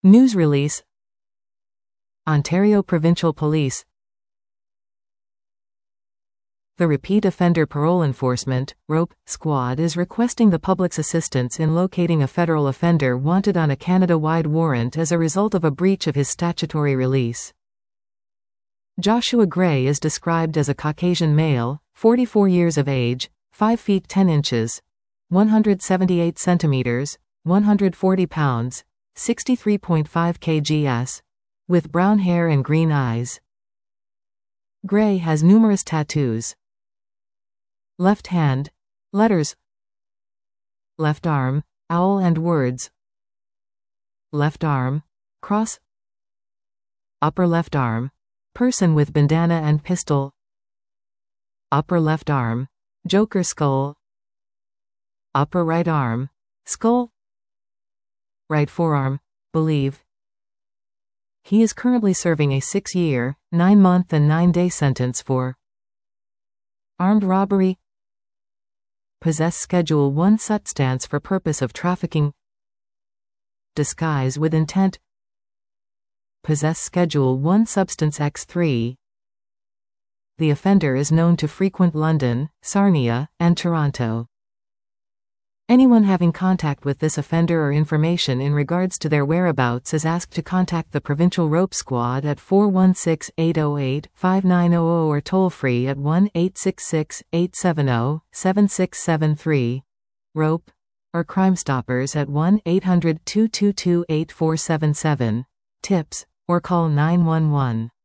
News release. Ontario Provincial Police. The Repeat Offender Parole Enforcement (ROPE) Squad is requesting the public's assistance in locating a federal offender wanted on a Canada-wide warrant as a result of a breach of his statutory release. Joshua Gray is described as a Caucasian male, 44 years of age, 5 feet 10 inches, 178 centimeters, 140 pounds, 63.5 kgs, with brown hair and green eyes. Gray has numerous tattoos. Left hand, letters. Left arm, owl and words. Left arm, cross. Upper left arm, person with bandana and pistol. Upper left arm, Joker skull. Upper right arm, skull. Right forearm, believe. He is currently serving a 6-year, 9-month and 9-day sentence for armed robbery. Possess Schedule 1 substance for purpose of trafficking. Disguise with intent. Possess Schedule 1 substance X3. The offender is known to frequent London, Sarnia, and Toronto. Anyone having contact with this offender or information in regards to their whereabouts is asked to contact the Provincial ROPE Squad at 416-808-5900 or toll-free at 1-866-870-7673, ROPE, or Crime Stoppers at 1-800-222-8477, tips, or call 911.